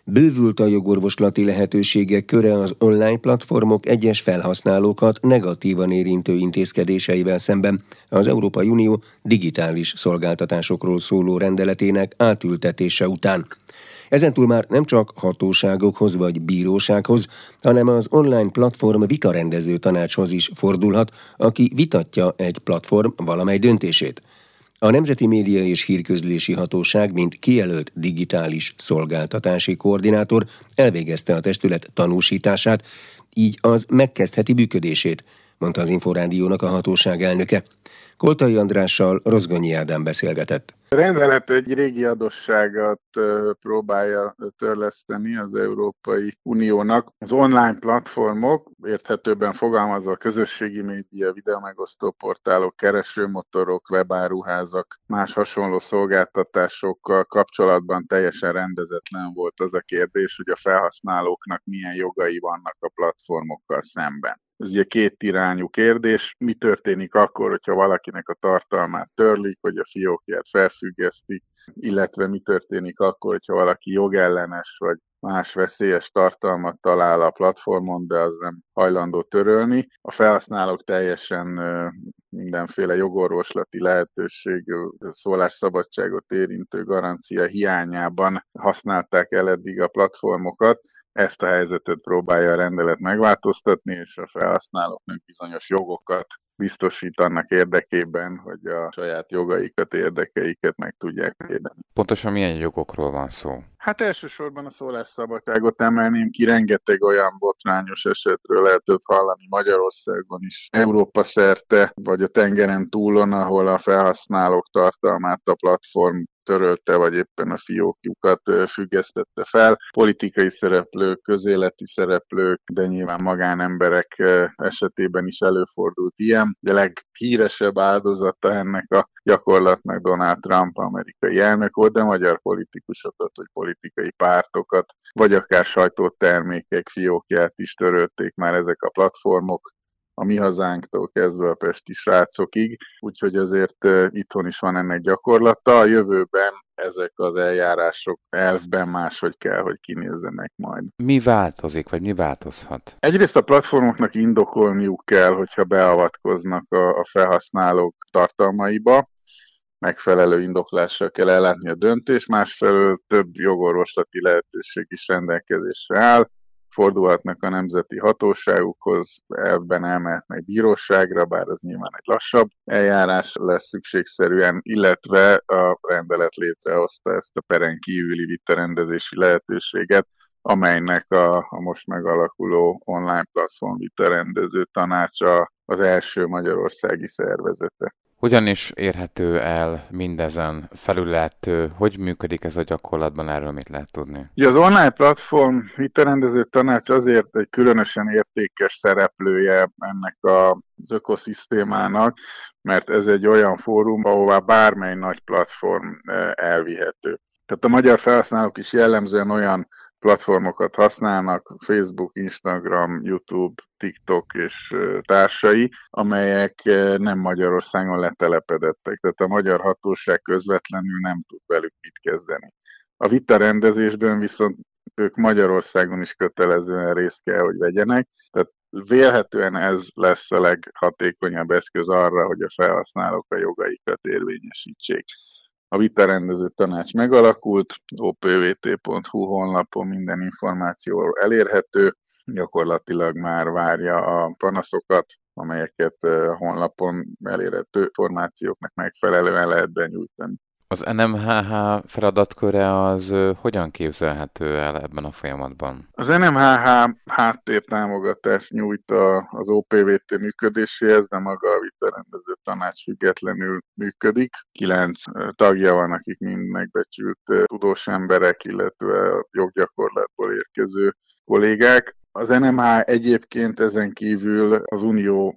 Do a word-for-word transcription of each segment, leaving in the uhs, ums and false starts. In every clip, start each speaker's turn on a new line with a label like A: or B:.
A: Bővült a jogorvoslati lehetőségek köre az online platformok egyes felhasználókat negatívan érintő intézkedéseivel szemben az Európai Unió digitális szolgáltatásokról szóló rendeletének átültetése után. Ezentúl már nem csak hatóságokhoz vagy bírósághoz, hanem az online platform vitarendező tanácshoz is fordulhat, aki vitatja egy platform valamely döntését. A Nemzeti Média és Hírközlési Hatóság, mint kijelölt digitális szolgáltatási koordinátor elvégezte a testület tanúsítását, így az megkezdheti működését, mondta az Inforádiónak a hatóság elnöke. Koltai Andrással Rozgonyi Ádám beszélgetett.
B: A rendelet egy régi adósságot próbálja törleszteni az Európai Uniónak. Az online platformok, érthetőbben fogalmazva a közösségi média, videómegosztó portálok, keresőmotorok, webáruházak, más hasonló szolgáltatásokkal kapcsolatban teljesen rendezetlen volt az a kérdés, hogy a felhasználóknak milyen jogai vannak a platformokkal szemben. Ez ugye két irányú kérdés. Mi történik akkor, hogyha valakinek a tartalmát törlik, vagy a fiókját felfüggesztik, illetve mi történik akkor, hogyha valaki jogellenes vagy más veszélyes tartalmat talál a platformon, de az nem hajlandó törölni. A felhasználók teljesen mindenféle jogorvoslati lehetőség, szólásszabadságot érintő garancia hiányában használták el eddig a platformokat. Ezt a helyzetet próbálja a rendelet megváltoztatni, és a felhasználóknak bizonyos jogokat biztosít annak érdekében, hogy a saját jogaikat, érdekeiket meg tudják védeni.
C: Pontosan milyen jogokról van szó?
B: Hát elsősorban a szólásszabadságot emelném ki, rengeteg olyan botrányos esetről lehetett hallani Magyarországon is, Európa szerte, vagy a tengeren túlon, ahol a felhasználók tartalmát a platform törölte, vagy éppen a fiókjukat függesztette fel. Politikai szereplők, közéleti szereplők, de nyilván magánemberek esetében is előfordult ilyen. De leghíresebb áldozata ennek a gyakorlatnak Donald Trump, amerikai elnök volt, de magyar politikusokat, vagy politikai pártokat, vagy akár sajtótermékek fiókját is törölték már ezek a platformok, a Mi Hazánktól kezdve a pesti srácokig, úgyhogy azért uh, itthon is van ennek gyakorlata. A jövőben ezek az eljárások elvben máshogy kell, hogy kinézzenek majd.
C: Mi változik, vagy mi változhat?
B: Egyrészt a platformoknak indokolniuk kell, hogyha beavatkoznak a, a felhasználók tartalmaiba, megfelelő indoklással kell ellátni a döntést, másfelől több jogorvoslati lehetőség is rendelkezésre áll, fordulhatnak a nemzeti hatóságokhoz, ebben elmehetnek bíróságra, bár az nyilván egy lassabb eljárás lesz szükségszerűen, illetve a rendelet létrehozta ezt a peren kívüli vitarendezési lehetőséget, amelynek a, a most megalakuló online platform vitarendező tanácsa az első magyarországi szervezete.
C: Hogyan is érhető el mindezen felület, hogy működik ez a gyakorlatban, erről mit lehet tudni?
B: Ja, az online platform vitarendező tanács azért egy különösen értékes szereplője ennek az ökoszisztémának, mert ez egy olyan fórum, ahová bármely nagy platform elvihető. Tehát a magyar felhasználók is jellemzően olyan platformokat használnak, Facebook, Instagram, YouTube, TikTok és társai, amelyek nem Magyarországon letelepedettek. Tehát a magyar hatóság közvetlenül nem tud velük mit kezdeni. A vitarendezésben viszont ők Magyarországon is kötelezően részt kell, hogy vegyenek. Tehát vélhetően ez lesz a leghatékonyabb eszköz arra, hogy a felhasználók a jogaikat érvényesítsék. A vitarendező tanács megalakult, o p v t pont h u honlapon minden információ elérhető, gyakorlatilag már várja a panaszokat, amelyeket a honlapon elérhető információknak megfelelően lehet benyújtani.
C: Az en em há há feladatköre az hogyan képzelhető el ebben a folyamatban?
B: Az en em há há háttértámogatást nyújt az o p v t működéséhez, de maga a vitarendező tanács függetlenül működik. Kilenc tagja van, akik mind megbecsült tudós emberek, illetve a joggyakorlatból érkező kollégák. Az en em há egyébként ezen kívül az unió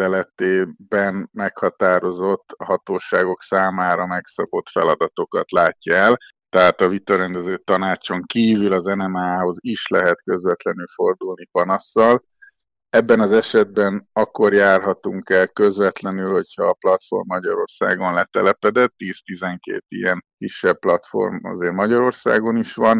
B: rendeletében meghatározott hatóságok számára megszabott feladatokat látja el, tehát a vitarendező tanácson kívül az en em há-hoz is lehet közvetlenül fordulni panasszal. Ebben az esetben akkor járhatunk el közvetlenül, hogyha a platform Magyarországon letelepedett, tíz-tizenkét ilyen kisebb platform azért Magyarországon is van,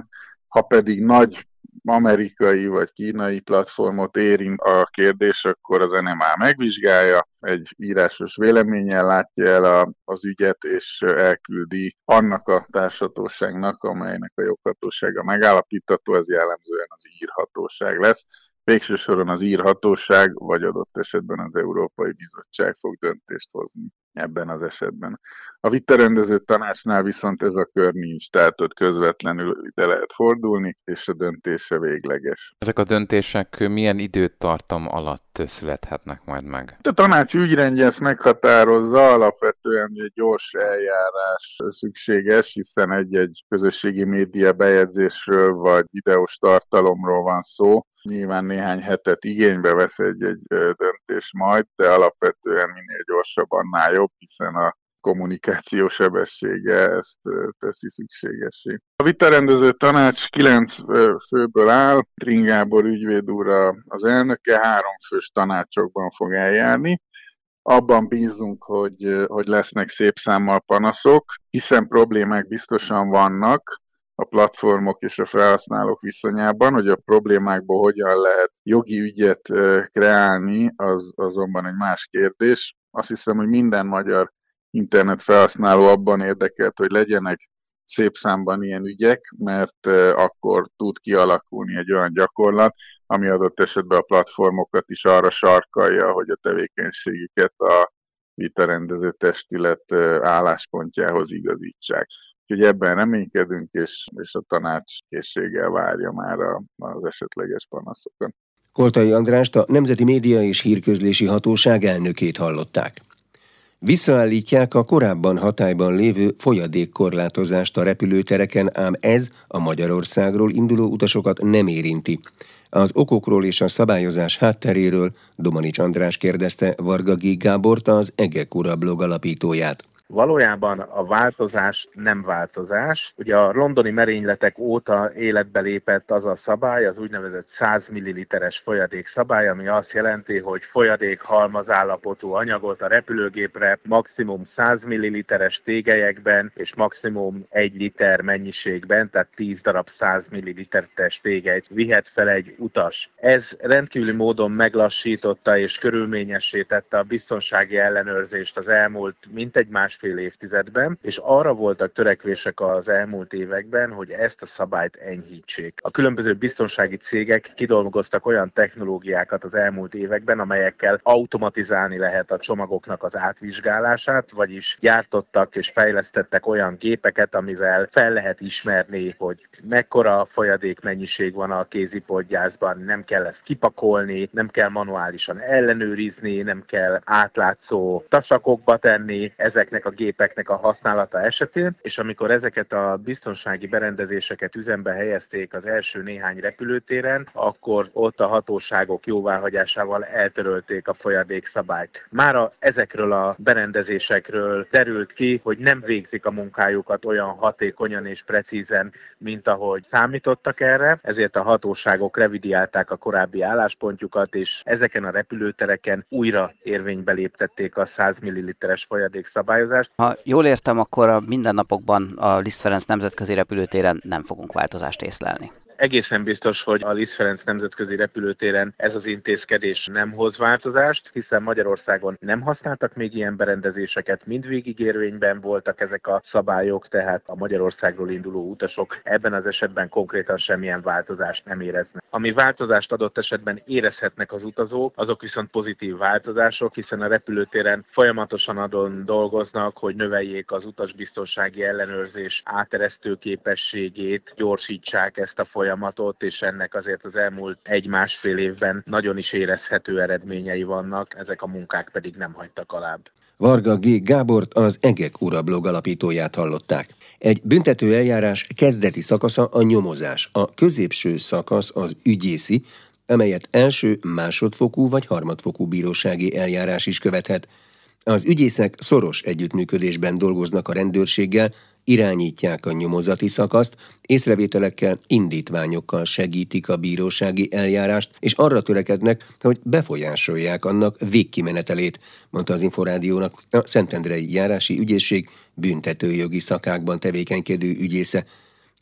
B: Ha pedig nagy amerikai vagy kínai platformot érint a kérdés, akkor az en em á megvizsgálja, egy írásos véleménnyel látja el a, az ügyet, és elküldi annak a társhatóságnak, amelynek a joghatósága megállapítható, ez jellemzően az írhatóság lesz. Végső soron az írhatóság, vagy adott esetben az Európai Bizottság fog döntést hozni ebben az esetben. A vitarendező tanácsnál viszont ez a kör nincs, tehát ott közvetlenül ide lehet fordulni, és a döntése végleges.
C: Ezek a döntések milyen időtartam alatt születhetnek majd meg?
B: A tanács ügyrendje ezt meghatározza, alapvetően egy gyors eljárás szükséges, hiszen egy-egy közösségi média bejegyzésről vagy videós tartalomról van szó. Nyilván néhány hetet igénybe vesz egy-egy döntés majd, de alapvetően minél gyorsabb, annál jobb, hiszen a kommunikáció sebessége ezt teszi szükségessé. A vitarendező tanács kilenc főből áll, Tring Gábor ügyvéd úr az elnöke, három fős tanácsokban fog eljárni. Abban bízunk, hogy, hogy lesznek szép számmal panaszok, hiszen problémák biztosan vannak a platformok és a felhasználók viszonyában, hogy a problémákból hogyan lehet jogi ügyet kreálni, az azonban egy más kérdés. Azt hiszem, hogy minden magyar internet felhasználó abban érdekelt, hogy legyenek szép számban ilyen ügyek, mert akkor tud kialakulni egy olyan gyakorlat, ami adott esetben a platformokat is arra sarkalja, hogy a tevékenységüket a vitarendező testület álláspontjához igazítsák. Úgyhogy ebben reménykedünk, és, és a tanács készséggel várja már a, az esetleges panaszokat.
A: Koltai Andrást, a Nemzeti Média és Hírközlési Hatóság elnökét hallották. Visszaállítják a korábban hatályban lévő folyadékkorlátozást a repülőtereken, ám ez a Magyarországról induló utasokat nem érinti. Az okokról és a szabályozás hátteréről Domanics András kérdezte Varga G. Gábort, az Egek Ura blog alapítóját.
D: Valójában a változás nem változás. Ugye a londoni merényletek óta életbe lépett az a szabály, az úgynevezett száz milliliteres folyadék szabály, ami azt jelenti, hogy folyadék halmazállapotú anyagot a repülőgépre maximum száz milliliteres tégelyekben és maximum egy liter mennyiségben, tehát tíz darab száz milliliteres tégelyt vihet fel egy utas. Ez rendkívüli módon meglassította és körülményessé tette a biztonsági ellenőrzést az elmúlt mintegy más fél évtizedben, és arra voltak törekvések az elmúlt években, hogy ezt a szabályt enyhítsék. A különböző biztonsági cégek kidolgoztak olyan technológiákat az elmúlt években, amelyekkel automatizálni lehet a csomagoknak az átvizsgálását, vagyis gyártottak és fejlesztettek olyan gépeket, amivel fel lehet ismerni, hogy mekkora folyadék mennyiség van a kézipodgyászban, nem kell ezt kipakolni, nem kell manuálisan ellenőrizni, nem kell átlátszó tasakokba tenni ezeknek a gépeknek a használata esetén, és amikor ezeket a biztonsági berendezéseket üzembe helyezték az első néhány repülőtéren, akkor ott a hatóságok jóváhagyásával eltörölték a folyadékszabályt. Mára ezekről a berendezésekről derült ki, hogy nem végzik a munkájukat olyan hatékonyan és precízen, mint ahogy számítottak erre, ezért a hatóságok revidiálták a korábbi álláspontjukat, és ezeken a repülőtereken újra érvénybe léptették a száz milliliteres folyadékszabályozást.
E: Ha jól értem, akkor a mindennapokban a Liszt Ferenc nemzetközi repülőtéren nem fogunk változást észlelni.
D: Egészen biztos, hogy a Liszt Ferenc nemzetközi repülőtéren ez az intézkedés nem hoz változást, hiszen Magyarországon nem használtak még ilyen berendezéseket, mindvégig érvényben voltak ezek a szabályok, tehát a Magyarországról induló utasok ebben az esetben konkrétan semmilyen változást nem éreznek. Ami változást adott esetben érezhetnek az utazók, azok viszont pozitív változások, hiszen a repülőtéren folyamatosan adon dolgoznak, hogy növeljék az utasbiztonsági ellenőrzés áteresztő képességét, gyorsítsák ezt a folyamatot, folyamatot, és ennek azért az elmúlt egy-másfél évben nagyon is érezhető eredményei vannak, ezek a munkák pedig nem hagytak alább.
A: Varga G. Gábort, az Egek Ura blog alapítóját hallották. Egy büntető eljárás kezdeti szakasza a nyomozás, a középső szakasz az ügyészi, amelyet első, másodfokú vagy harmadfokú bírósági eljárás is követhet. Az ügyészek szoros együttműködésben dolgoznak a rendőrséggel, irányítják a nyomozati szakaszt, észrevételekkel, indítványokkal segítik a bírósági eljárást, és arra törekednek, hogy befolyásolják annak végkimenetelét, mondta az Inforádiónak a Szentendrei Járási Ügyészség büntetőjogi szakákban tevékenykedő ügyésze.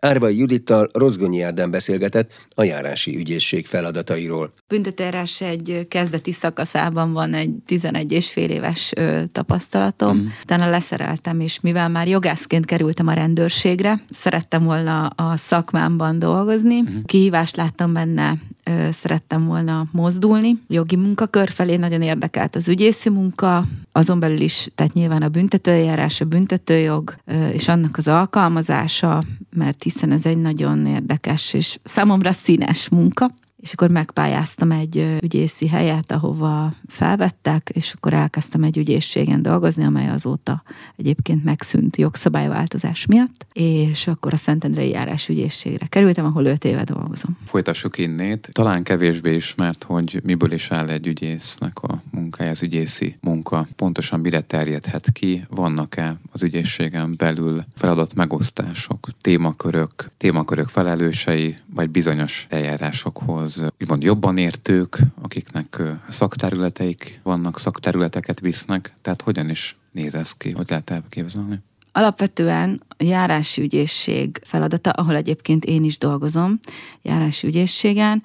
A: Árvai Judittal Rozgonyi Ádám beszélgetett a járási ügyészség feladatairól.
F: Büntetőjárás egy kezdeti szakaszában van egy tizenegy és fél éves ö, tapasztalatom. Mm. Utána leszereltem, és mivel már jogászként kerültem a rendőrségre, szerettem volna a szakmámban dolgozni. Mm. Kihívást láttam benne, ö, szerettem volna mozdulni. Jogi munkakör felé nagyon érdekelt az ügyészi munka, azon belül is, tehát nyilván a büntetőeljárás, a büntetőjog ö, és annak az alkalmazása, mert hiszen ez egy nagyon érdekes és számomra színes munka. És akkor megpályáztam egy ügyészi helyet, ahova felvettek, és akkor elkezdtem egy ügyészségen dolgozni, amely azóta egyébként megszűnt jogszabályváltozás miatt, és akkor a Szentendrei járás ügyészségre kerültem, ahol öt éve dolgozom.
C: Folytassuk innét. Talán kevésbé ismert, hogy miből is áll egy ügyésznek a munkája, az ügyészi munka. Pontosan mire terjedhet ki? Vannak-e az ügyészségen belül feladat megosztások, témakörök, témakörök felelősei, vagy bizonyos eljárásokhoz úgymond jobban értők, akiknek szakterületeik vannak, szakterületeket visznek, tehát hogyan is néz ez ki, hogy lehet elképzelni?
F: Alapvetően a járási ügyészség feladata, ahol egyébként én is dolgozom, járási ügyészségen,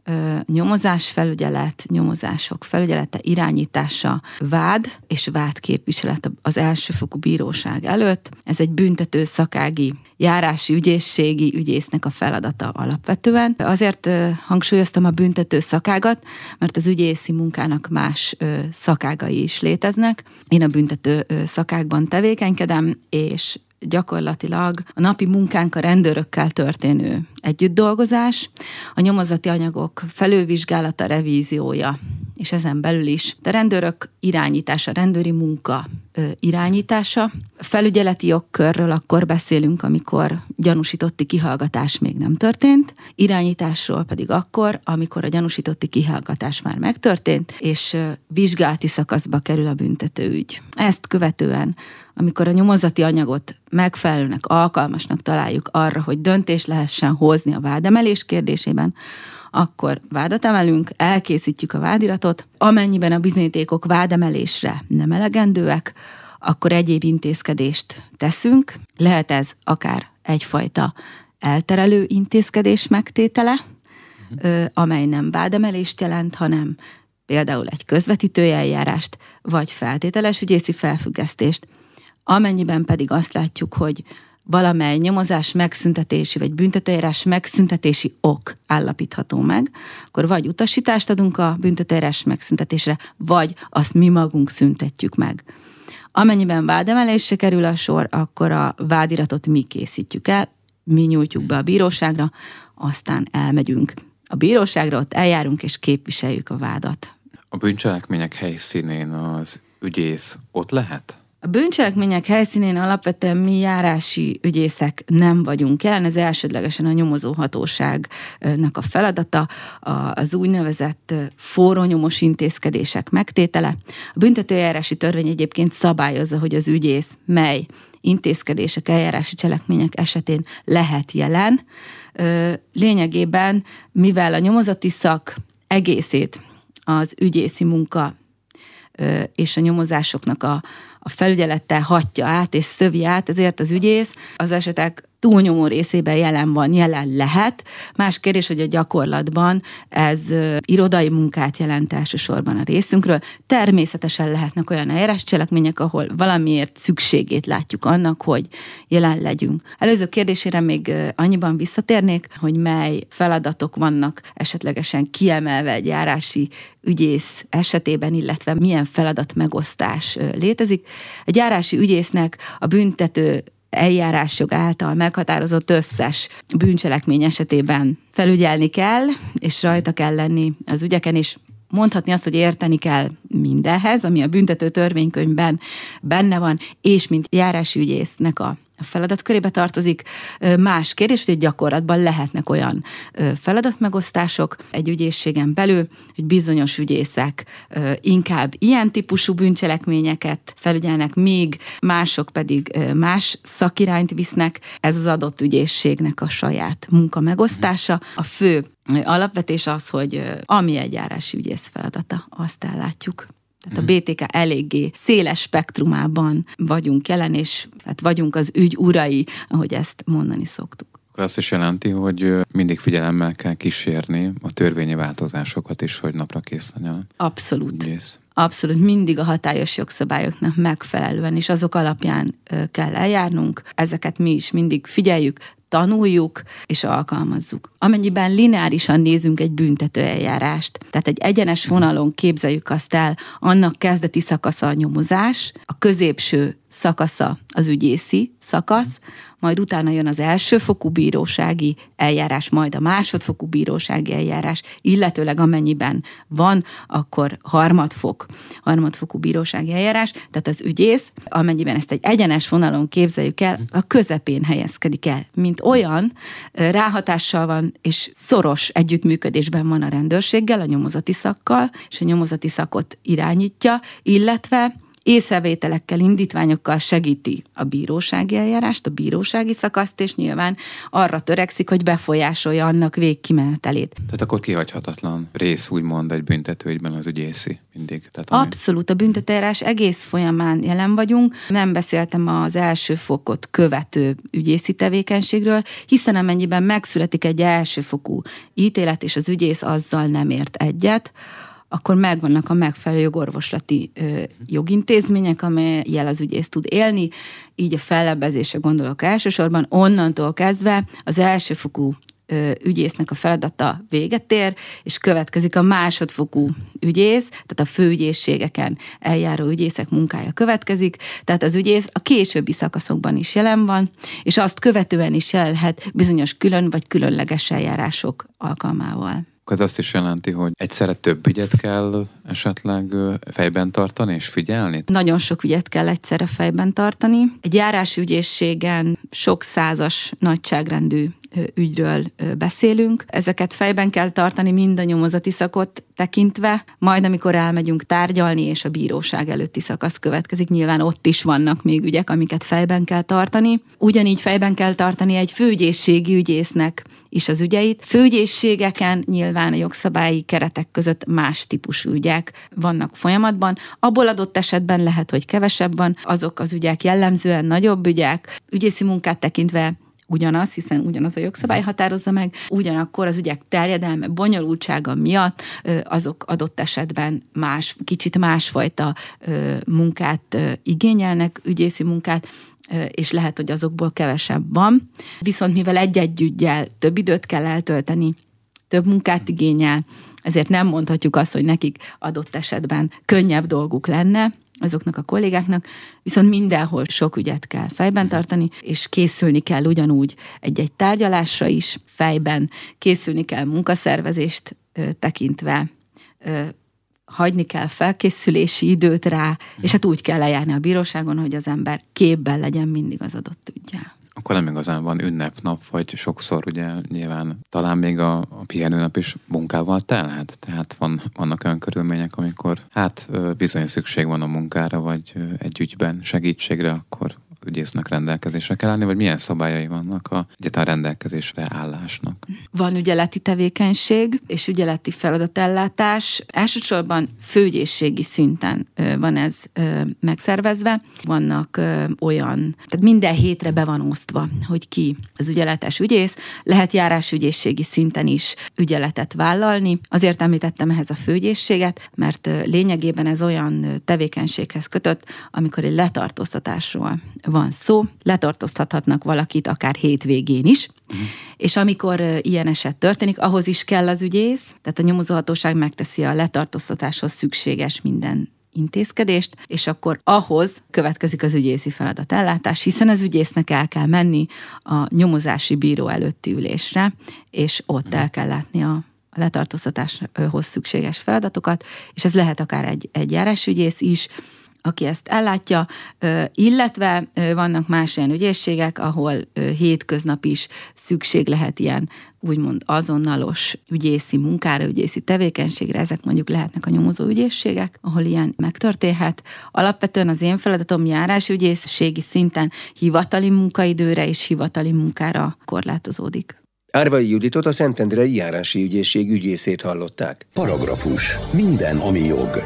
F: nyomozás felügyelet, nyomozások felügyelete, irányítása, vád és vádképviselet az elsőfokú bíróság előtt. Ez egy büntető szakági járási ügyészségi ügyésznek a feladata alapvetően. Azért hangsúlyoztam a büntető szakágat, mert az ügyészi munkának más szakágai is léteznek. Én a büntető szakágban tevékenykedem, és gyakorlatilag a napi munkánk a rendőrökkel történő együttdolgozás, a nyomozati anyagok felülvizsgálata, revíziója, és ezen belül is a rendőrök irányítása, rendőri munka ö, irányítása. Felügyeleti jogkörről akkor beszélünk, amikor gyanúsítotti kihallgatás még nem történt, irányításról pedig akkor, amikor a gyanúsítotti kihallgatás már megtörtént, és ö, vizsgálati szakaszba kerül a büntetőügy. Ezt követően, amikor a nyomozati anyagot megfelelőnek, alkalmasnak találjuk arra, hogy döntés lehessen hozni a vádemelés kérdésében, akkor vádat emelünk, elkészítjük a vádiratot, amennyiben a bizonyítékok vádemelésre nem elegendőek, akkor egyéb intézkedést teszünk. Lehet ez akár egyfajta elterelő intézkedés megtétele, uh-huh. amely nem vádemelést jelent, hanem például egy közvetítői eljárást, vagy feltételes ügyészi felfüggesztést. Amennyiben pedig azt látjuk, hogy valamely nyomozás megszüntetési, vagy büntetőeljárás megszüntetési ok állapítható meg, akkor vagy utasítást adunk a büntetőeljárás megszüntetésre, vagy azt mi magunk szüntetjük meg. Amennyiben vádemelésre kerül a sor, akkor a vádiratot mi készítjük el, mi nyújtjuk be a bíróságra, aztán elmegyünk a bíróságra, ott eljárunk és képviseljük a vádat.
C: A bűncselekmények helyszínén az ügyész ott lehet?
F: A bűncselekmények helyszínén alapvetően mi járási ügyészek nem vagyunk jelen, ez elsődlegesen a nyomozóhatóságnak a feladata, az úgynevezett forrónyomos intézkedések megtétele. A büntetőeljárási törvény egyébként szabályozza, hogy az ügyész mely intézkedések, eljárási cselekmények esetén lehet jelen. Lényegében, mivel a nyomozati szak egészét az ügyészi munka és a nyomozásoknak a a felügyelettel hatja át és szövi át, ezért az ügyész az esetek túlnyomó részében jelen van, jelen lehet. Más kérdés, hogy a gyakorlatban ez irodai munkát jelent elsősorban a részünkről. Természetesen lehetnek olyan eljárás cselekmények, ahol valamiért szükségét látjuk annak, hogy jelen legyünk. Előző kérdésére még annyiban visszatérnék, hogy mely feladatok vannak esetlegesen kiemelve egy járási ügyész esetében, illetve milyen feladat megosztás létezik. Egy járási ügyésznek a büntető eljárásjog által meghatározott összes bűncselekmény esetében felügyelni kell, és rajta kell lenni az ügyeken, és mondhatni azt, hogy érteni kell mindenhez, ami a büntető törvénykönyvben benne van, és mint járási ügyésznek a a feladatkörébe tartozik. Más kérdés, hogy gyakorlatban lehetnek olyan feladatmegosztások egy ügyészségen belül, hogy bizonyos ügyészek inkább ilyen típusú bűncselekményeket felügyelnek, míg mások pedig más szakirányt visznek. Ez az adott ügyészségnek a saját munkamegosztása. A fő alapvetés az, hogy ami egy járási ügyész feladata, azt ellátjuk. Tehát a bé té ká eléggé széles spektrumában vagyunk jelen, és hát vagyunk az ügy urai, ahogy ezt mondani szoktuk.
C: Akkor azt is jelenti, hogy mindig figyelemmel kell kísérni a törvényi változásokat is, hogy napra kész legyen.
F: Abszolút.
C: Ügyész.
F: Abszolút, mindig a hatályos jogszabályoknak megfelelően, és azok alapján kell eljárnunk. Ezeket mi is mindig figyeljük, tanuljuk és alkalmazzuk. Amennyiben lineárisan nézünk egy büntetőeljárást, tehát egy egyenes vonalon képzeljük azt el, annak kezdeti szakasza a nyomozás, a középső szakasza az ügyészi szakasz, majd utána jön az elsőfokú bírósági eljárás, majd a másodfokú bírósági eljárás, illetőleg amennyiben van, akkor harmadfok, harmadfokú bírósági eljárás, tehát az ügyész, amennyiben ezt egy egyenes vonalon képzeljük el, a közepén helyezkedik el, mint olyan, ráhatással van, és szoros együttműködésben van a rendőrséggel, a nyomozati szakkal, és a nyomozati szakot irányítja, illetve észrevételekkel, indítványokkal segíti a bírósági eljárást, a bírósági szakaszt, és nyilván arra törekszik, hogy befolyásolja annak végkimenetelét.
C: Tehát akkor kihagyhatatlan rész, úgymond egy büntetőügyben az ügyészi mindig. Tehát ami...
F: Abszolút, a büntetőeljárás egész folyamán jelen vagyunk. Nem beszéltem az első fokot követő ügyészi tevékenységről, hiszen amennyiben megszületik egy elsőfokú ítélet, és az ügyész azzal nem ért egyet, akkor megvannak a megfelelő jogorvoslati ö, jogintézmények, amelyel az ügyész tud élni, így a fellebbezésre gondolok elsősorban, onnantól kezdve az elsőfokú ö, ügyésznek a feladata véget ér, és következik a másodfokú ügyész, tehát a főügyészségeken eljáró ügyészek munkája következik, tehát az ügyész a későbbi szakaszokban is jelen van, és azt követően is jelenhet bizonyos külön vagy különleges eljárások alkalmával.
C: Ez azt is jelenti, hogy egyszerre több ügyet kell esetleg fejben tartani és figyelni?
F: Nagyon sok ügyet kell egyszerre fejben tartani. Egy járási ügyészségen sok százas nagyságrendű ügyről beszélünk. Ezeket fejben kell tartani mind a nyomozati szakot tekintve, majd amikor elmegyünk tárgyalni, és a bíróság előtti szakasz következik, nyilván ott is vannak még ügyek, amiket fejben kell tartani. Ugyanígy fejben kell tartani egy főügyészségi ügyésznek is az ügyeit. Főügyészségeken nyilván a jogszabályi keretek között más típusú ügyek vannak folyamatban. Abból adott esetben lehet, hogy kevesebb van, azok az ügyek jellemzően nagyobb ügyek, ügyészi munkát tekintve ugyanaz, hiszen ugyanaz a jogszabály határozza meg, ugyanakkor az ügyek terjedelme, bonyolultsága miatt azok adott esetben más, kicsit másfajta munkát igényelnek, ügyészi munkát, és lehet, hogy azokból kevesebb van. Viszont mivel egy-egy üggyel több időt kell eltölteni, több munkát igényel, ezért nem mondhatjuk azt, hogy nekik adott esetben könnyebb dolguk lenne, azoknak a kollégáknak, viszont mindenhol sok ügyet kell fejben tartani, és készülni kell ugyanúgy egy-egy tárgyalásra is fejben, készülni kell munkaszervezést ö, tekintve, ö, hagyni kell felkészülési időt rá, és hát úgy kell lejárni a bíróságon, hogy az ember képben legyen mindig az adott üggyel.
C: Akkor nem igazán van ünnepnap, vagy sokszor ugye nyilván talán még a, a pihenőnap is munkával telhet. Tehát van, vannak olyan körülmények, amikor hát bizony szükség van a munkára, vagy egy ügyben segítségre, akkor ügyésznek rendelkezésre kell állni, vagy milyen szabályai vannak a egyáltalán rendelkezésre állásnak?
F: Van ügyeleti tevékenység és ügyeleti feladatellátás. Elsősorban főügyészségi szinten van ez megszervezve. Vannak olyan, tehát minden hétre be van osztva, hogy ki az ügyeletes ügyész. Lehet járásügyészségi szinten is ügyeletet vállalni. Azért említettem ehhez a főügyészséget, mert lényegében ez olyan tevékenységhez kötött, amikor egy letartóztatásról van szó, letartóztathatnak valakit akár hétvégén is, uh-huh. és amikor uh, ilyen eset történik, ahhoz is kell az ügyész, tehát a nyomozóhatóság megteszi a letartóztatáshoz szükséges minden intézkedést, és akkor ahhoz következik az ügyészi feladatellátás, hiszen az ügyésznek el kell menni a nyomozási bíró előtti ülésre, és ott uh-huh. el kell látni a a letartóztatáshoz szükséges feladatokat, és ez lehet akár egy, egy járásügyész is, aki ezt ellátja, illetve vannak más olyan ügyészségek, ahol hétköznap is szükség lehet ilyen úgymond azonnalos ügyészi munkára, ügyészi tevékenységre, ezek mondjuk lehetnek a nyomozó ügyészségek, ahol ilyen megtörténhet. Alapvetően az én feladatom járásügyészségi szinten hivatali munkaidőre és hivatali munkára korlátozódik.
A: Árvai Juditot, a Szentendrei Járási Ügyészség ügyészét hallották.
G: Paragrafus. Minden, ami jog.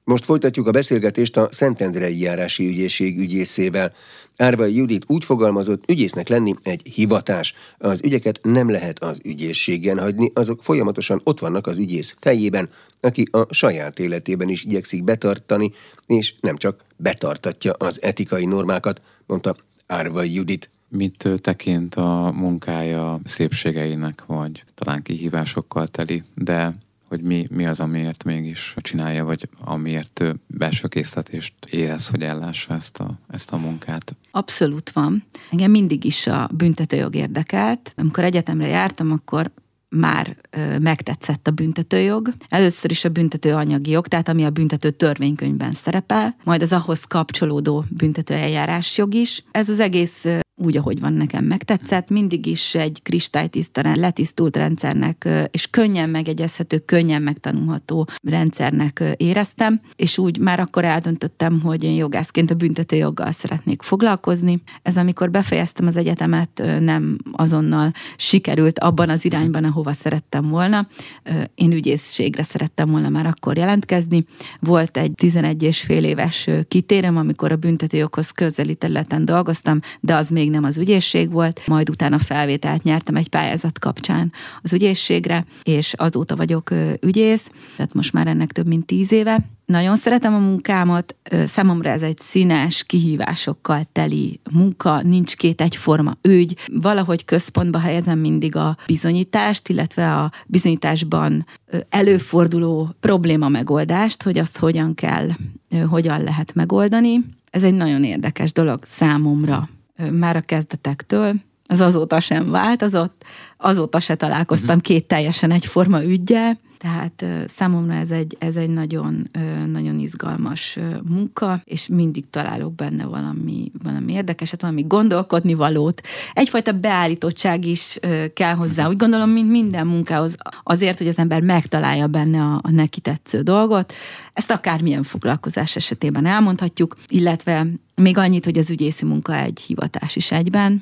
A: Most folytatjuk a beszélgetést a Szentendrei Járási Ügyészség ügyészével. Árvai Judit úgy fogalmazott, ügyésznek lenni egy hivatás. Az ügyeket nem lehet az ügyészségen hagyni, azok folyamatosan ott vannak az ügyész fejében, aki a saját életében is igyekszik betartani, és nem csak betartatja az etikai normákat, mondta Árvai Judit.
C: Mit tekint a munkája szépségeinek, vagy talán kihívásokkal teli, de hogy mi, mi az, amiért mégis csinálja, vagy amiért belső késztetést érez, hogy ellássa ezt a, ezt a munkát?
F: Abszolút van. Engem mindig is a büntetőjog érdekelt. Amikor egyetemre jártam, akkor már ö, megtetszett a büntetőjog. Először is a büntető anyagi jog, tehát ami a büntető törvénykönyvben szerepel, majd az ahhoz kapcsolódó büntető eljárásjog is. Ez az egész ö, úgy, ahogy van, nekem megtetszett, mindig is egy kristálytiszta, letisztult rendszernek, és könnyen megegyezhető, könnyen megtanulható rendszernek éreztem, és úgy már akkor eldöntöttem, hogy én jogászként a büntetőjoggal szeretnék foglalkozni. Ez amikor befejeztem az egyetemet, nem azonnal sikerült abban az irányban, ahova szerettem volna. Én ügyészségre szerettem volna már akkor jelentkezni. Volt egy tizenegy és fél éves kitérem, amikor a büntetőjoghoz közeli területen dolgoztam, de az még nem az ügyészség volt, majd utána felvételt nyertem egy pályázat kapcsán az ügyészségre, és azóta vagyok ügyész, tehát most már ennek több mint tíz éve. Nagyon szeretem a munkámat, számomra ez egy színes, kihívásokkal teli munka, nincs két egyforma ügy, valahogy központba helyezem mindig a bizonyítást, illetve a bizonyításban előforduló probléma megoldást, hogy azt hogyan kell, hogyan lehet megoldani. Ez egy nagyon érdekes dolog számomra. Már a kezdetektől, az azóta sem változott, azóta se találkoztam két teljesen egyforma üggyel, tehát számomra ez egy, ez egy nagyon, nagyon izgalmas munka, és mindig találok benne valami, valami érdekeset, valami gondolkodni valót. Egyfajta beállítottság is kell hozzá. Úgy gondolom, mint minden munkához, azért, hogy az ember megtalálja benne a, a neki tetsző dolgot. Ezt akármilyen foglalkozás esetében elmondhatjuk, illetve még annyit, hogy az ügyészi munka egy hivatás is egyben.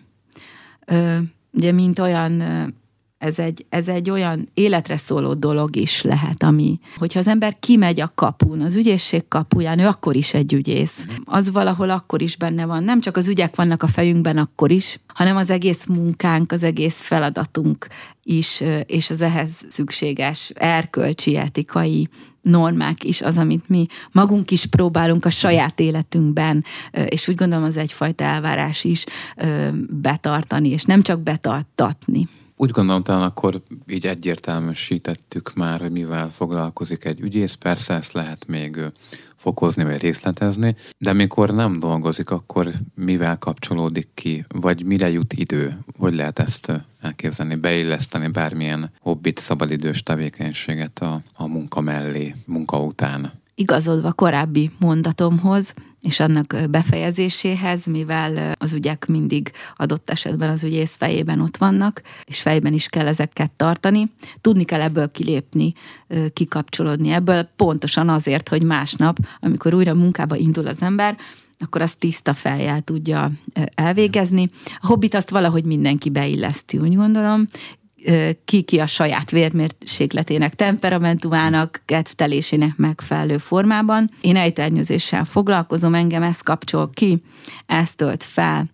F: Ugye, mint olyan... Ez egy, ez egy olyan életre szóló dolog is lehet, ami, hogyha az ember kimegy a kapun, az ügyészség kapuján, ő akkor is egy ügyész. Az valahol akkor is benne van. Nem csak az ügyek vannak a fejünkben akkor is, hanem az egész munkánk, az egész feladatunk is, és az ehhez szükséges erkölcsi, etikai normák is az, amit mi magunk is próbálunk a saját életünkben, és úgy gondolom, az egyfajta elvárás is betartani, és nem csak betartatni.
C: Úgy gondolom, talán akkor így egyértelműsítettük már, hogy mivel foglalkozik egy ügyész, persze ezt lehet még fokozni vagy részletezni, de mikor nem dolgozik, akkor mivel kapcsolódik ki, vagy mire jut idő? Hogy lehet ezt elképzelni, beilleszteni bármilyen hobbit, szabadidős tevékenységet a, a munka mellé, munka után?
F: Igazodva korábbi mondatomhoz, és annak befejezéséhez, mivel az ügyek mindig adott esetben az ügyész fejében ott vannak, és fejben is kell ezeket tartani. Tudni kell ebből kilépni, kikapcsolódni ebből, pontosan azért, hogy másnap, amikor újra munkába indul az ember, akkor azt tiszta fejjel tudja elvégezni. A hobbit azt valahogy mindenki beilleszti, úgy gondolom, ki-ki a saját vérmérsékletének, temperamentumának, kedvtelésének megfelelő formában. Én ejtőernyőzéssel foglalkozom, engem ez kapcsol ki, ez tölt fel,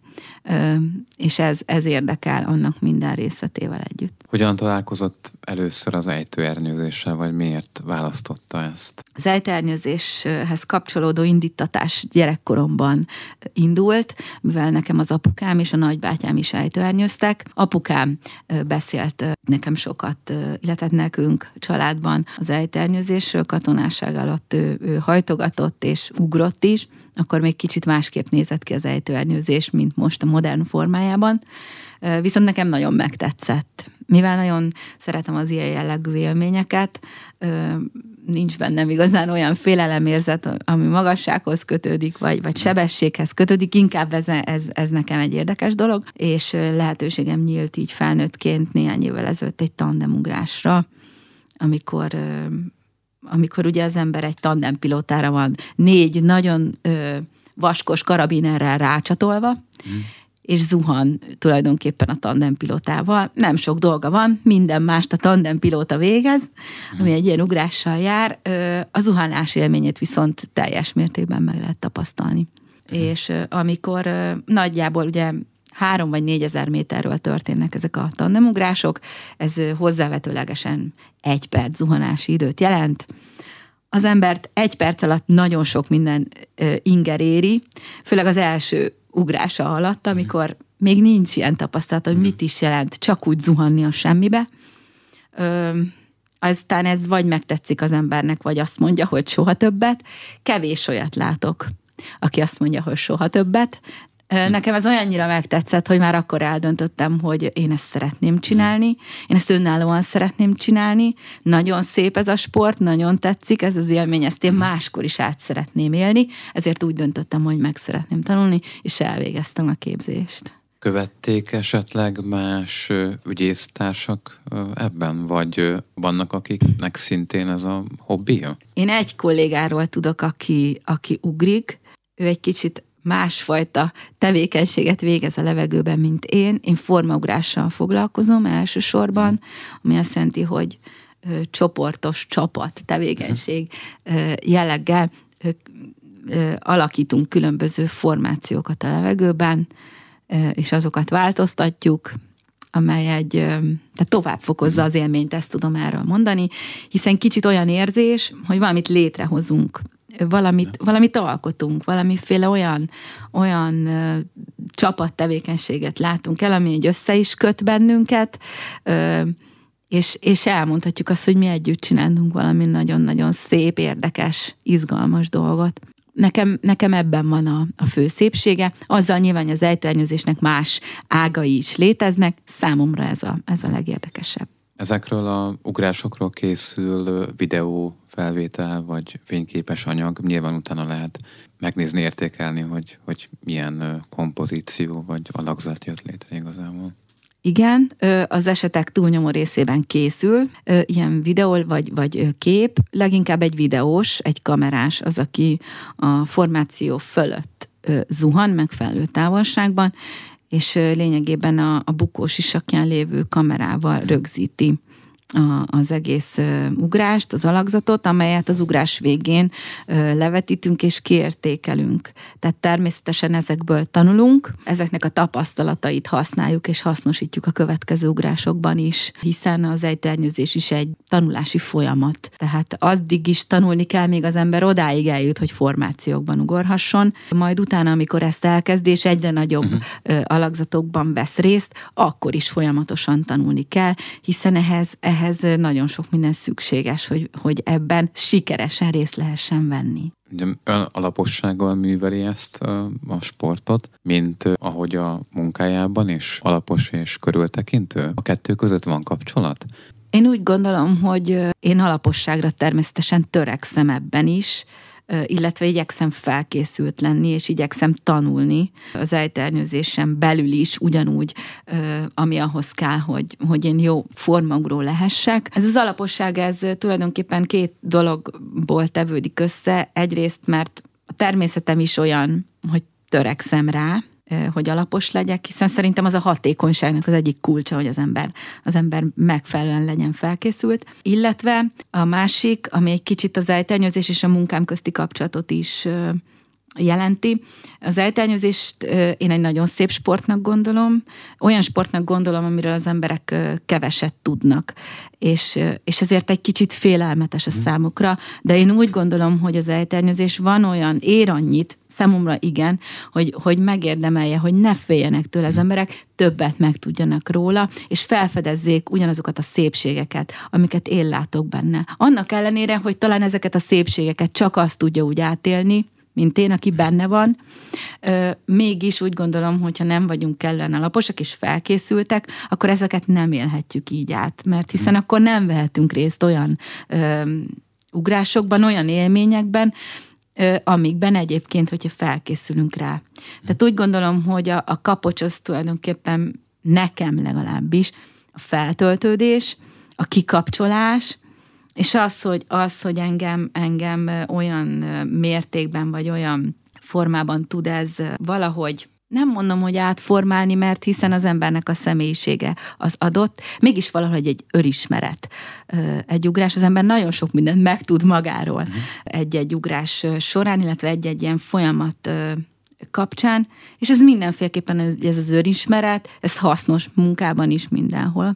F: és ez, ez érdekel annak minden részletével együtt.
C: Hogyan találkozott először az ejtőernyőzéssel, vagy miért választotta ezt?
F: Az ejtőernyőzéshez kapcsolódó indítatás gyerekkoromban indult, mivel nekem az apukám és a nagybátyám is ejtőernyőztek. Apukám beszélt nekem sokat, illetve nekünk családban az ejtőernyőzésről, katonásság alatt ő, ő hajtogatott és ugrott is, akkor még kicsit másképp nézett ki az ejtőernyőzés, mint most a modern formájában. Viszont nekem nagyon megtetszett. Mivel nagyon szeretem az ilyen jellegű élményeket, nincs bennem igazán olyan félelemérzet, ami magassághoz kötődik, vagy, vagy sebességhez kötődik, inkább ez, ez, ez nekem egy érdekes dolog, és lehetőségem nyílt így felnőttként néhány évvel ezelőtt egy tandemugrásra, amikor... amikor ugye az ember egy tandempilótára van, négy nagyon ö, vaskos karabinerrel rácsatolva, mm. és zuhan tulajdonképpen a tandempilótával. Nem sok dolga van, minden mást a tandempilóta végez, ami egy ilyen ugrással jár. A zuhanás élményét viszont teljes mértékben meg lehet tapasztalni. És amikor nagyjából ugye három vagy négyezer méterről történnek ezek a tandemugrások, ez hozzávetőlegesen egy perc zuhanási időt jelent. Az embert egy perc alatt nagyon sok minden inger éri, főleg az első ugrása alatt, amikor még nincs ilyen tapasztalat, hogy mit is jelent csak úgy zuhanni a semmibe. Ö, aztán ez vagy megtetszik az embernek, vagy azt mondja, hogy soha többet. Kevés olyat látok, aki azt mondja, hogy soha többet. Nekem ez olyannyira megtetszett, hogy már akkor eldöntöttem, hogy én ezt szeretném csinálni, én ezt önállóan szeretném csinálni, nagyon szép ez a sport, nagyon tetszik ez az élmény, ezt én máskor is át szeretném élni, ezért úgy döntöttem, hogy meg szeretném tanulni, és elvégeztem a képzést.
C: Követték esetleg más ügyésztársak ebben, vagy vannak, akiknek szintén ez a hobbija?
F: Én egy kollégáról tudok, aki, aki ugrik, ő egy kicsit másfajta tevékenységet végez a levegőben, mint én. Én formaugrással foglalkozom elsősorban, ami azt jelenti, hogy ö, csoportos csapat tevékenység ö, jelleggel ö, ö, alakítunk különböző formációkat a levegőben, ö, és azokat változtatjuk, amely egy, ö, tehát tovább fokozza az élményt, ezt tudom erről mondani, hiszen kicsit olyan érzés, hogy valamit létrehozunk, Valamit, valamit alkotunk, valamiféle olyan, olyan ö, csapattevékenységet látunk el, ami egy össze is köt bennünket, ö, és, és elmondhatjuk azt, hogy mi együtt csinálunk valami nagyon-nagyon szép, érdekes, izgalmas dolgot. Nekem, nekem ebben van a, a fő szépsége. Azzal nyilván az ejtőernyőzésnek más ágai is léteznek, számomra ez a, ez a legérdekesebb.
C: Ezekről a ugrásokról készül videó felvétel, vagy fényképes anyag, nyilván utána lehet megnézni, értékelni, hogy, hogy milyen kompozíció vagy alakzat jött létre igazából.
F: Igen, az esetek túlnyomó részében készül ilyen videó vagy, vagy kép, leginkább egy videós, egy kamerás az, aki a formáció fölött zuhan megfelelő távolságban, és lényegében a, a bukós sisakján lévő kamerával rögzíti a, az egész uh, ugrást, az alakzatot, amelyet az ugrás végén uh, levetítünk és kiértékelünk. Tehát természetesen ezekből tanulunk, ezeknek a tapasztalatait használjuk és hasznosítjuk a következő ugrásokban is, hiszen az ejtőernyőzés is egy tanulási folyamat. Tehát addig is tanulni kell, még az ember odáig eljut, hogy formációkban ugorhasson, majd utána, amikor ezt elkezd, és egyre nagyobb uh-huh. uh, alakzatokban vesz részt, akkor is folyamatosan tanulni kell, hiszen ehhez, ehhez ehhez nagyon sok minden szükséges, hogy, hogy ebben sikeresen részt lehessen venni.
C: Ugye ön alapossággal műveli ezt a sportot, mint ahogy a munkájában is alapos és körültekintő? A kettő között van kapcsolat?
F: Én úgy gondolom, hogy én alaposságra természetesen törekszem ebben is, illetve igyekszem felkészült lenni, és igyekszem tanulni az ejtőernyőzésen belül is ugyanúgy, ami ahhoz kell, hogy, hogy én jó formaugró lehessek. Ez az alaposság, ez tulajdonképpen két dologból tevődik össze. Egyrészt, mert a természetem is olyan, hogy törekszem rá, hogy alapos legyek, hiszen szerintem az a hatékonyságnak az egyik kulcsa, hogy az ember, az ember megfelelően legyen felkészült. Illetve a másik, ami egy kicsit az ejtőernyőzés és a munkám közti kapcsolatot is jelenti. Az ejtőernyőzést én egy nagyon szép sportnak gondolom, olyan sportnak gondolom, amiről az emberek keveset tudnak, és, és ezért egy kicsit félelmetes a számukra, de én úgy gondolom, hogy az ejtőernyőzés van olyan, ér annyit, számomra igen, hogy, hogy megérdemelje, hogy ne féljenek tőle az emberek, többet megtudjanak róla, és felfedezzék ugyanazokat a szépségeket, amiket én látok benne. Annak ellenére, hogy talán ezeket a szépségeket csak azt tudja úgy átélni, mint én, aki benne van, mégis úgy gondolom, hogyha nem vagyunk kellően alaposak és felkészültek, akkor ezeket nem élhetjük így át, mert hiszen akkor nem vehetünk részt olyan ö, ugrásokban, olyan élményekben, amikben egyébként, hogyha felkészülünk rá. Tehát úgy gondolom, hogy a, a kapocs az tulajdonképpen nekem legalábbis a feltöltődés, a kikapcsolás, és az, hogy, az, hogy engem, engem olyan mértékben, vagy olyan formában tud ez valahogy Nem mondom, hogy átformálni, mert hiszen az embernek a személyisége az adott, mégis valahogy egy önismeret. Egy ugrás, az ember nagyon sok mindent megtud magáról uh-huh. egy-egy ugrás során, illetve egy-egy ilyen folyamat kapcsán, és ez mindenféleképpen ez az önismeret, ez hasznos munkában is mindenhol.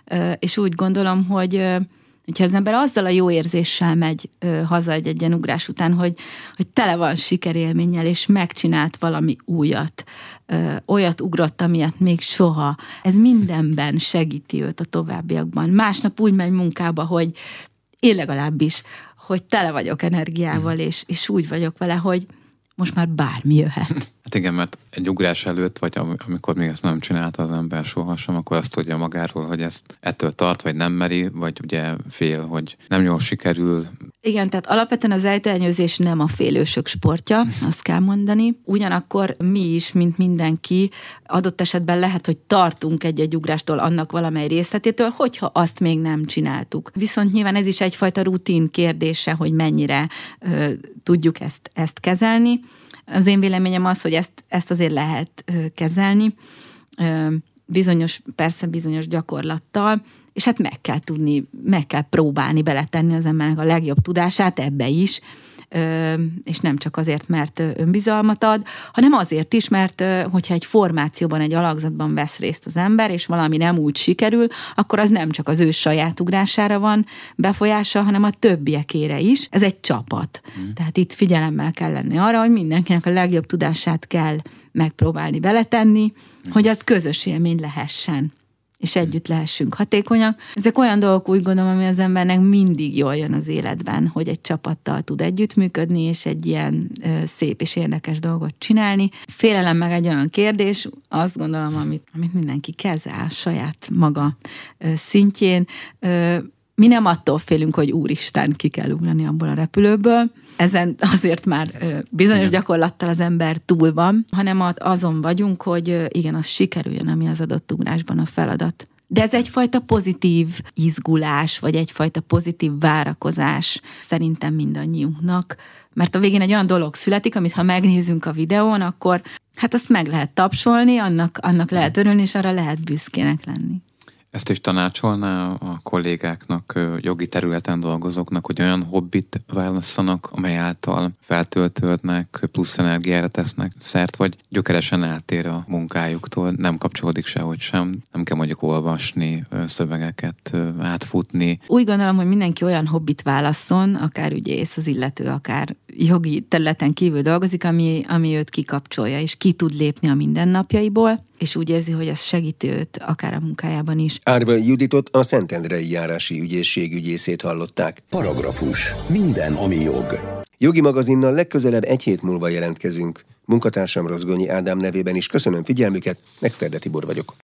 F: És úgy gondolom, hogy hogyha az ember azzal a jó érzéssel megy ö, haza egy ilyen ugrás után, hogy, hogy tele van sikerélménnyel, és megcsinált valami újat, ö, olyat ugrott, amilyet még soha. Ez mindenben segíti őt a továbbiakban. Másnap úgy megy munkába, hogy én legalábbis, hogy tele vagyok energiával, és, és úgy vagyok vele, hogy most már bármi jöhet.
C: Hát igen, mert egy ugrás előtt, vagy amikor még ezt nem csinálta az ember sohasem, akkor azt tudja magáról, hogy ezt ettől tart, vagy nem meri, vagy ugye fél, hogy nem jól sikerül.
F: Igen, tehát alapvetően az ejtőernyőzés nem a félősök sportja, azt kell mondani. Ugyanakkor mi is, mint mindenki, adott esetben lehet, hogy tartunk egy-egy ugrástól, annak valamely részletétől, hogyha azt még nem csináltuk. Viszont nyilván ez is egyfajta rutin kérdése, hogy mennyire ö, tudjuk ezt, ezt kezelni. Az én véleményem az, hogy ezt, ezt azért lehet ö, kezelni, ö, bizonyos, persze bizonyos gyakorlattal, és hát meg kell tudni, meg kell próbálni beletenni az embernek a legjobb tudását ebbe is, ö, és nem csak azért, mert önbizalmat ad, hanem azért is, mert ö, hogyha egy formációban, egy alakzatban vesz részt az ember, és valami nem úgy sikerül, akkor az nem csak az ő saját ugrására van befolyása, hanem a többiekére is. Ez egy csapat. Mm. Tehát itt figyelemmel kell lenni arra, hogy mindenkinek a legjobb tudását kell megpróbálni beletenni, mm. hogy az közös élmény lehessen, és együtt lehessünk hatékonyak. Ezek olyan dolgok, úgy gondolom, ami az embernek mindig jól jön az életben, hogy egy csapattal tud együttműködni, és egy ilyen ö, szép és érdekes dolgot csinálni. Félelem meg egy olyan kérdés, azt gondolom, amit, amit mindenki kezel saját maga ö, szintjén. Ö, mi nem attól félünk, hogy úristen, ki kell ugrani abból a repülőből. Ezen azért már ö, bizonyos igen. gyakorlattal az ember túl van, hanem azon vagyunk, hogy ö, igen, az sikerüljön, ami az adott ugrásban a feladat. De ez egyfajta pozitív izgulás, vagy egyfajta pozitív várakozás szerintem mindannyiunknak, mert a végén egy olyan dolog születik, amit ha megnézünk a videón, akkor hát azt meg lehet tapsolni, annak, annak lehet örülni, és arra lehet büszkének lenni.
C: Ezt is tanácsolná a kollégáknak, jogi területen dolgozóknak, hogy olyan hobbit válasszanak, amely által feltöltődnek, plusz energiára tesznek szert, vagy gyökeresen eltér a munkájuktól, nem kapcsolódik sehogy sem, nem kell mondjuk olvasni, szövegeket átfutni.
F: Úgy gondolom, hogy mindenki olyan hobbit válasszon, akár ügyész az illető, akár jogi területen kívül dolgozik, ami, ami őt kikapcsolja, és ki tud lépni a mindennapjaiból, és úgy érzi, hogy ez segíti őt akár a munkájában is.
A: Árva Juditot, a Szentendrei Járási Ügyészség ügyészét hallották.
G: Paragrafus. Minden, ami jog.
A: Jogi magazinnal legközelebb egy hét múlva jelentkezünk. Munkatársam Rozgonyi Ádám nevében is köszönöm figyelmüket, Exterde Tibor vagyok.